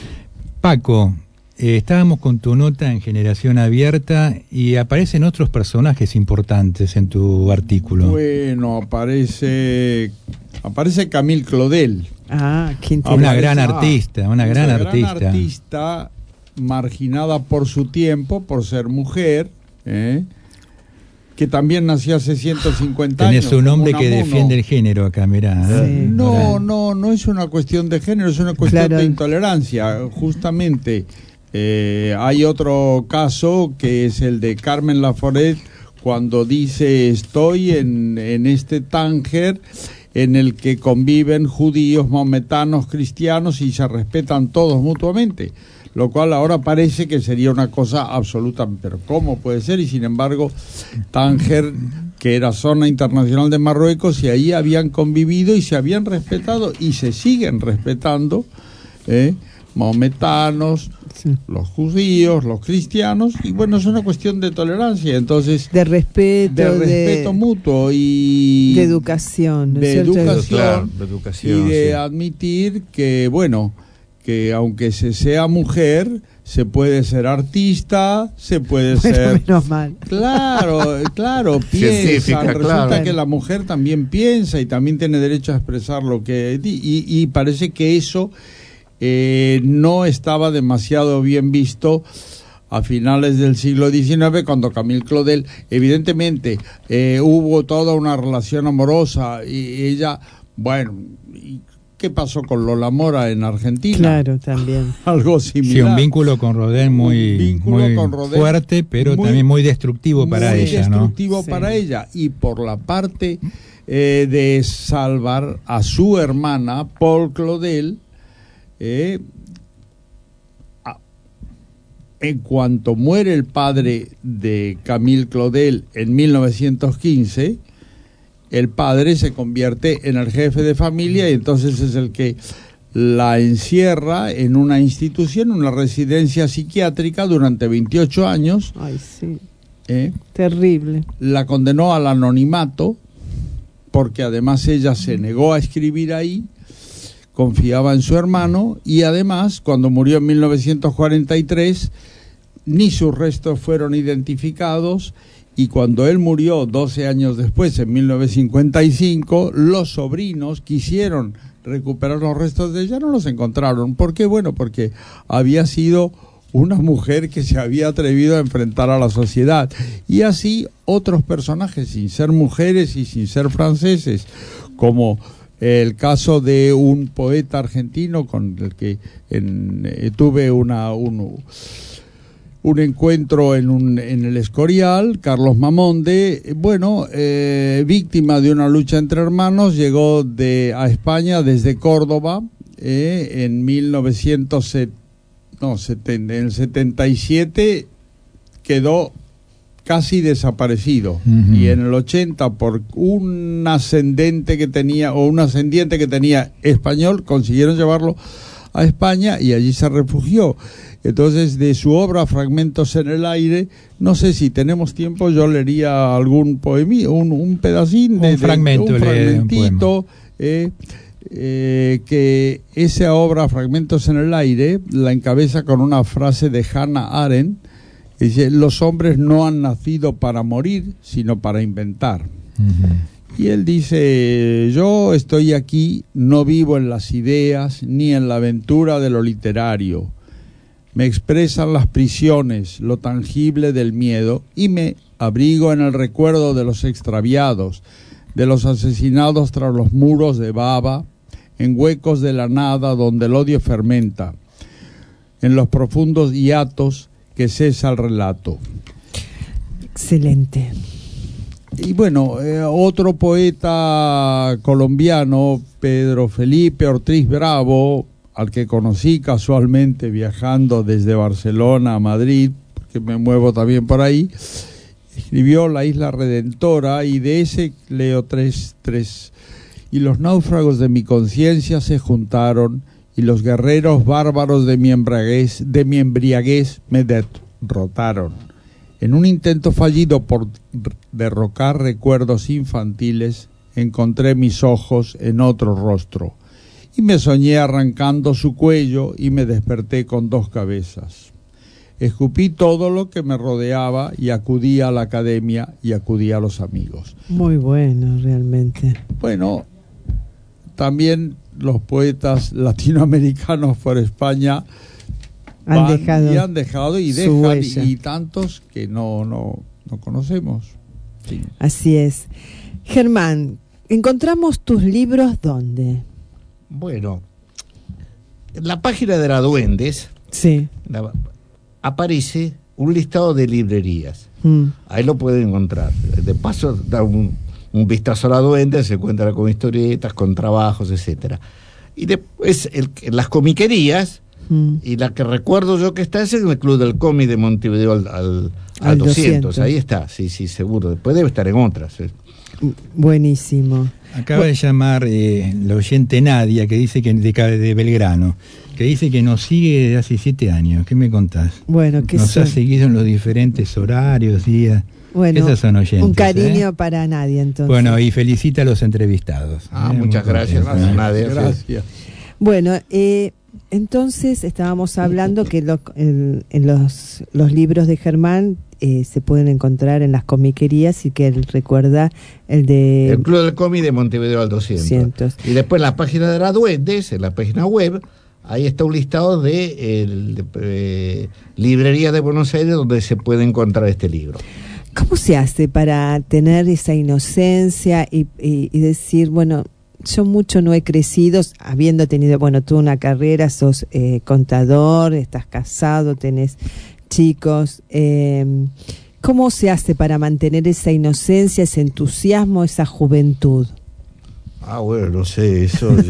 Paco, eh, estábamos con tu nota en Generación Abierta y aparecen otros personajes importantes en tu artículo. Bueno, aparece aparece Camille Claudel. Ah, qué Una interesante. gran Ah, artista, una gran artista. artista marginada por su tiempo, por ser mujer, ¿eh? Que también nació hace ciento cincuenta años. Tenés un como hombre que Unamuno. defiende el género acá, mirá. ¿eh? Sí. No, Ahora, no, no es una cuestión de género, es una cuestión Claro. de intolerancia. Justamente eh, hay otro caso que es el de Carmen Laforet, cuando dice estoy en, en este Tánger en el que conviven judíos, maometanos, cristianos y se respetan todos mutuamente, lo cual ahora parece que sería una cosa absoluta, pero ¿cómo puede ser? Y sin embargo, Tánger, que era zona internacional de Marruecos, y ahí habían convivido y se habían respetado y se siguen respetando, ¿eh? maometanos, sí. los judíos, los cristianos, y bueno, es una cuestión de tolerancia, entonces de respeto, de respeto de, mutuo y de educación, ¿no de, es educación claro, de educación y de sí. admitir que bueno, que aunque se sea mujer, se puede ser artista, se puede bueno, ser menos mal. Claro, claro, piensan, resulta claro. que la mujer también piensa y también tiene derecho a expresar lo que y, y parece que eso Eh, no estaba demasiado bien visto a finales del siglo diecinueve, cuando Camille Claudel, evidentemente, eh, hubo toda una relación amorosa y ella, bueno, ¿y qué pasó con Lola Mora en Argentina? Claro, también. Algo similar. Sí, un vínculo con Rodin muy, muy con Rodin, fuerte, pero muy, también muy destructivo para muy ella, destructivo ¿no? para Sí. ella. Y por la parte eh, de salvar a su hermana, Paul Claudel, Eh, a, en cuanto muere el padre de Camille Claudel en mil novecientos quince, el padre se convierte en el jefe de familia y entonces es el que la encierra en una institución, una residencia psiquiátrica durante veintiocho años. Ay, sí. ¿eh? Terrible. La condenó al anonimato porque además ella se negó a escribir ahí, confiaba en su hermano y además cuando murió en mil novecientos cuarenta y tres ni sus restos fueron identificados y cuando él murió doce años después, en mil novecientos cincuenta y cinco, los sobrinos quisieron recuperar los restos de ella, no los encontraron. ¿Por qué? Bueno, porque había sido una mujer que se había atrevido a enfrentar a la sociedad. Y así otros personajes, sin ser mujeres y sin ser franceses, como el caso de un poeta argentino con el que en, eh, tuve una un, un encuentro en un en el Escorial, Carlos Mamonde, bueno, eh, víctima de una lucha entre hermanos, llegó de a España desde Córdoba eh, en mil novecientos no, setenta, en el setenta y siete quedó casi desaparecido, uh-huh. y en el ochenta por un ascendente que tenía o un ascendiente que tenía español consiguieron llevarlo a España y allí se refugió. Entonces, de su obra Fragmentos en el aire, no sé si tenemos tiempo, yo leería algún poemí, un, un pedacín de un fragmento, de, un fragmentito, un eh, eh, que esa obra Fragmentos en el aire la encabeza con una frase de Hannah Arendt. Dice, los hombres no han nacido para morir, sino para inventar. Uh-huh. Y él dice, yo estoy aquí, no vivo en las ideas ni en la aventura de lo literario. Me expresan las prisiones, lo tangible del miedo, y me abrigo en el recuerdo de los extraviados, de los asesinados tras los muros de Baba, en huecos de la nada donde el odio fermenta, en los profundos hiatos que cesa el relato. Excelente. Y bueno, eh, otro poeta colombiano, Pedro Felipe Ortiz Bravo, al que conocí casualmente viajando desde Barcelona a Madrid, porque me muevo también por ahí, escribió La Isla Redentora, y de ese leo tres, tres. Y los náufragos de mi conciencia se juntaron, y los guerreros bárbaros de mi embriaguez, de mi embriaguez me derrotaron. En un intento fallido por derrocar recuerdos infantiles, encontré mis ojos en otro rostro, y me soñé arrancando su cuello y me desperté con dos cabezas. Escupí todo lo que me rodeaba y acudí a la academia y acudí a los amigos. Muy bueno, realmente. Bueno, también los poetas latinoamericanos por España han van dejado y han dejado y su dejan huella. y tantos que no no no conocemos. Sí. Así es. Germán, ¿encontramos tus libros dónde? Bueno, en la página de la Duendes Sí. la- aparece un listado de librerías. Mm. Ahí lo pueden encontrar. De paso, da un, un vistazo a la duende, se encuentra con historietas, con trabajos, etcétera. Y después el, las comiquerías, mm. y la que recuerdo yo que está es en el Club del Cómic de Montevideo al, al, al doscientos. doscientos, ahí está, sí, sí, seguro, después debe estar en otras. ¿eh? Buenísimo. Acaba de llamar eh, la oyente Nadia, que dice que de, de Belgrano, que dice que nos sigue desde hace siete años. ¿Qué me contás? Bueno, que nos son? ha seguido en los diferentes horarios, días. Bueno, esas son oyentes, un cariño ¿eh? para Nadia, entonces. Bueno, y felicita a los entrevistados. Ah, ¿eh? muchas Muy gracias, contento, ¿eh? Nadia. Gracias. Bueno, eh, entonces estábamos hablando que lo, en, en los, los libros de Germán eh, se pueden encontrar en las comiquerías y que él recuerda el de... El Club del Cómic de Montevideo al doscientos. doscientos. Y después en la página de la Duendes, en la página web, ahí está un listado de, el, de eh, librerías de Buenos Aires donde se puede encontrar este libro. ¿Cómo se hace para tener esa inocencia y, y, y decir, bueno, yo mucho no he crecido, habiendo tenido, bueno, tú una carrera, sos eh, contador, estás casado, tenés chicos, eh, ¿cómo se hace para mantener esa inocencia, ese entusiasmo, esa juventud? Ah, bueno, no sé, eso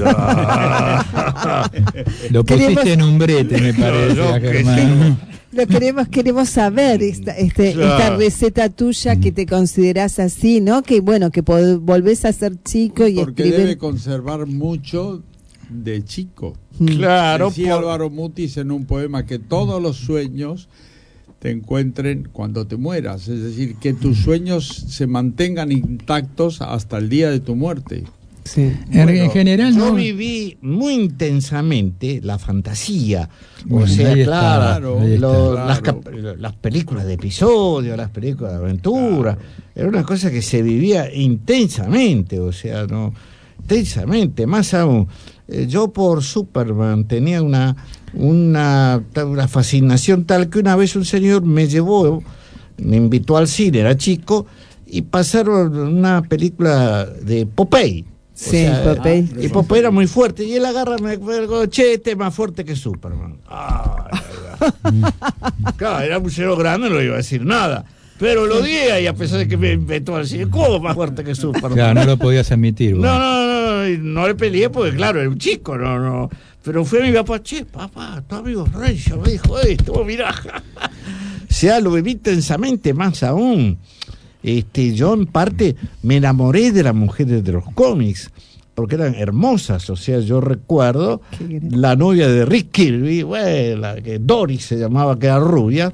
ya... Lo pusiste Queremos... en un brete, me parece, No, no, Germán. Lo queremos, queremos saber esta, este, Claro. esta receta tuya que te considerás así, ¿no? Que bueno, que pod- volvés a ser chico y Porque escribir. debe conservar mucho de chico. Claro, Decía por- Álvaro Mutis en un poema que todos los sueños te encuentren cuando te mueras, es decir, que tus sueños se mantengan intactos hasta el día de tu muerte. Sí. En, Bueno, en general, yo no. viví muy intensamente la fantasía, Bueno, o sea, ahí está, claro, ahí está. lo- Claro. Las, cap- las películas de episodio, las películas de aventura, era una cosa que se vivía intensamente, o sea, no, intensamente, más aún. Eh, yo por Superman tenía una, una, una fascinación tal que una vez un señor me llevó, me invitó al cine, era chico, y pasaron una película de Popeye. Sí, Popeye. Y Popeye era muy fuerte. Y él agarra, me dijo, che, este es más fuerte que Superman. Ay, ay, ay. Claro, era un señor grande, no le iba a decir nada. Pero lo odié, y a pesar de que me inventó así, ¿cómo más fuerte que Superman? Claro, no lo podías admitir. No, bueno. no, no, no, no le peleé porque, claro, era un chico, no, no. Pero fue mi papá, che, papá, tu amigo Renzo me dijo esto, mirá. O sea, lo viví intensamente, más aún. Este, yo en parte me enamoré de las mujeres de los cómics porque eran hermosas, o sea, yo recuerdo la novia de Rick Kirby, bueno, la que Doris se llamaba, que era rubia,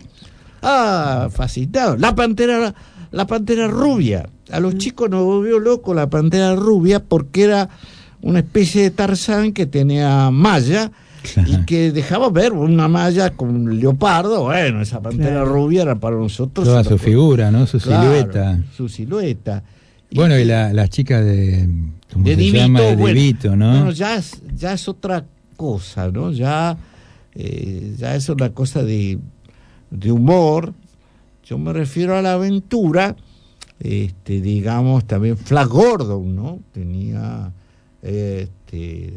ah, fascinado, la pantera, la pantera rubia, a los chicos nos volvió loco la pantera rubia porque era una especie de Tarzán que tenía malla y que dejaba ver una malla con un leopardo. Bueno, esa pantera Claro. rubia era para nosotros Toda una su cosa- figura, ¿no? Su Claro, silueta. su silueta. Bueno, y la, las chicas de... ¿Cómo de se Divito, llama? De bueno, Divito, ¿no? bueno, ya es, ya es otra cosa, ¿no? Ya, eh, ya es una cosa de, de humor. Yo me refiero a la aventura, este, digamos, también Flash Gordon, ¿no? Tenía eh, este,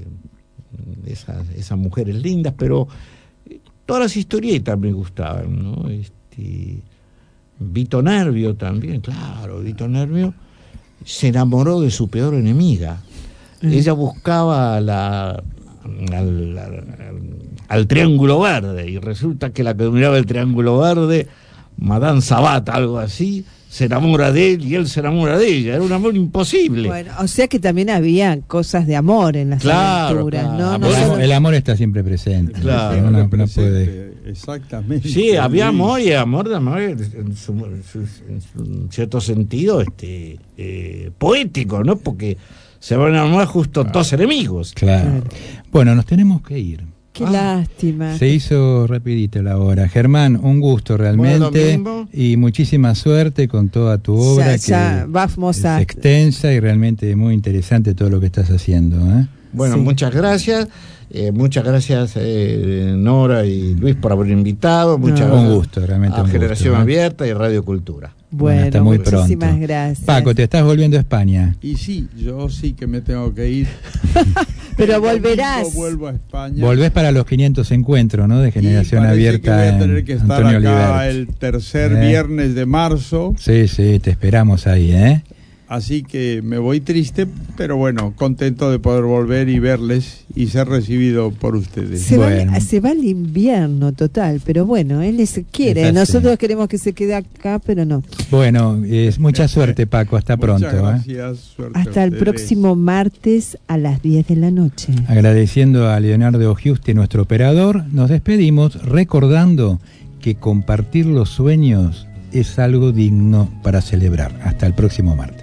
esas, esas mujeres lindas, pero todas las historietas me gustaban, ¿no? Este, Vito Nervio también, claro, Vito Nervio se enamoró de su peor enemiga. Mm. Ella buscaba a la, al, al, al Triángulo Verde, y resulta que la que dominaba el Triángulo Verde, Madame Sabat, algo así, se enamora de él y él se enamora de ella. Era un amor imposible. Bueno, o sea que también había cosas de amor en las Claro, aventuras, claro. ¿no? El, No Amor- amor, solo- el amor está siempre presente. Claro, Uno no Presente, puede... Exactamente. Sí, había Luis. amor y amor de amor en, su, en su- en su- en cierto sentido este eh, poético, ¿no? Porque se van a enamorar justo dos enemigos. Claro. Bueno, nos tenemos que ir. Qué Ah. lástima. Se hizo rapidito la hora. Germán, un gusto realmente Bueno, y muchísima suerte con toda tu obra, Ya- ya que vamos es a- extensa y realmente muy interesante todo lo que estás haciendo, ¿eh? Bueno, Sí. muchas gracias. Eh, muchas gracias eh, Nora y Luis por haber invitado. Muchas No. gracias Un gusto, realmente a un gusto, Generación ¿eh? Abierta y Radio Cultura. Bueno, hasta muy muchísimas pronto. gracias. Paco, te estás volviendo a España. Y sí, yo sí que me tengo que ir. Pero El domingo volverás. Vuelvo a España. Volvés para los quinientos encuentros, ¿no? De Y Generación parece Abierta que voy a tener en que estar Antonio acá Oliver. el tercer Eh. viernes de marzo. Sí, sí, te esperamos ahí, ¿eh? Así que me voy triste, pero bueno, contento de poder volver y verles y ser recibido por ustedes. Se, Bueno. va, se va el invierno total, pero bueno, él se quiere. Es así. Nosotros queremos que se quede acá, pero no. Bueno, es mucha suerte, Paco. Hasta pronto. Muchas ¿eh? gracias, suerte a Hasta el ustedes. próximo martes a las diez de la noche. Agradeciendo a Leonardo Giusti, nuestro operador, nos despedimos recordando que compartir los sueños es algo digno para celebrar. Hasta el próximo martes.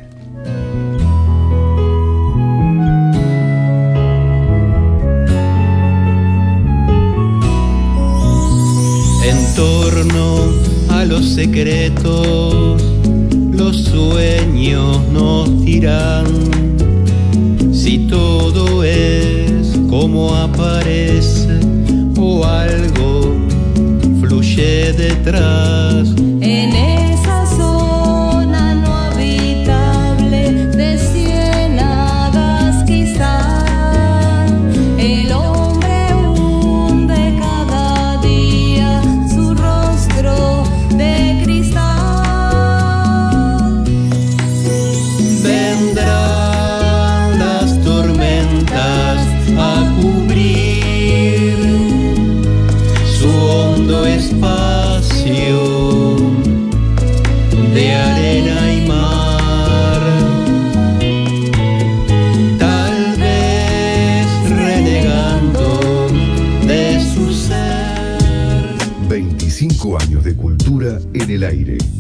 En torno a los secretos, los sueños nos dirán si todo es como aparece o algo fluye detrás. En esa zona no habitable de ciénagas quizá, el hombre hunde cada día su rostro de cristal. Vendrán las tormentas a cubrir su hondo espacio de arena y mar, tal vez renegando de su ser. veinticinco años de cultura en el aire.